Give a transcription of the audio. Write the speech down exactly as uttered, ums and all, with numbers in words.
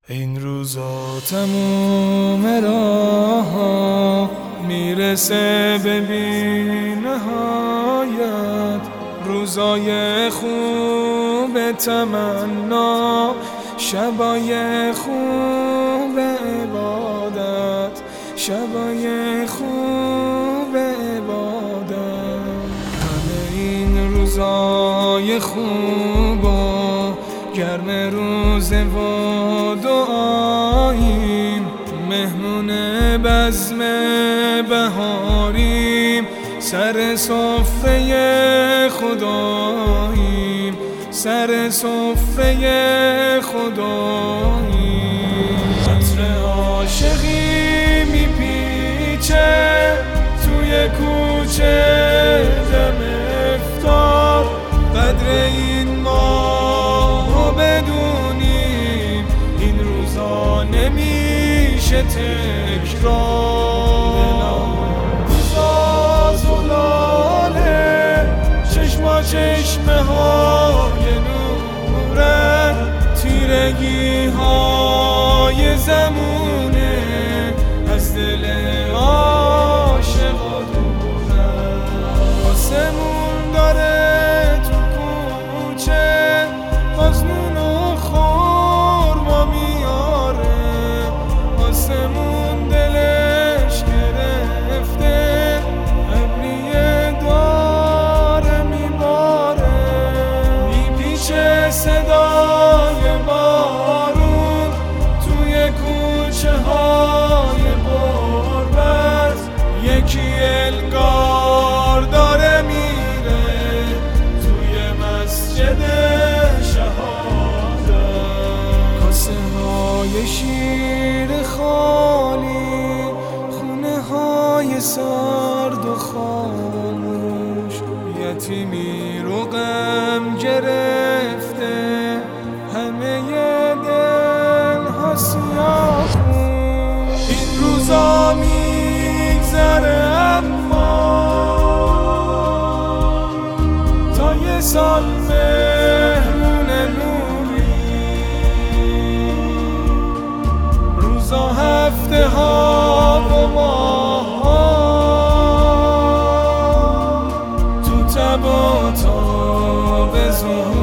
این روزا تموم راه میرسه به بی نهایت، روزای خوب تمنا، شبای خوب عبادت، شبای خوب عبادت. همه این روزای خوب و گرم روزه و دعاییم، مهمون بزم بهاریم، سر سفره خداییم، سر سفره خداییم. عطر عاشقی میپیچه توی کوچه دم افطار، قدر این ماه بدونیم، این روزا نمیشه تکرار. روزا زلاله چشما چشمه های نورن، تیرگی های زمونه از دل عاشقا دورن. آسمون داره تو کوچه آزمون و خورما میاره، آسمون دلش گرفته ابریه داره میباره، میپیچه صدای بارون توی کوچه های غربت، یکی الگار داره میره توی مسجد شهادت. کاسه های شیر خالی، خونه های سرد و خاموش، یتیمی رو غم گرفته، همه دل ها سیاهون. این روزا میگذره اما تا یه سال مهمون نوری، روزا هفته ها و ماه ها تو تب و تاب ظهور.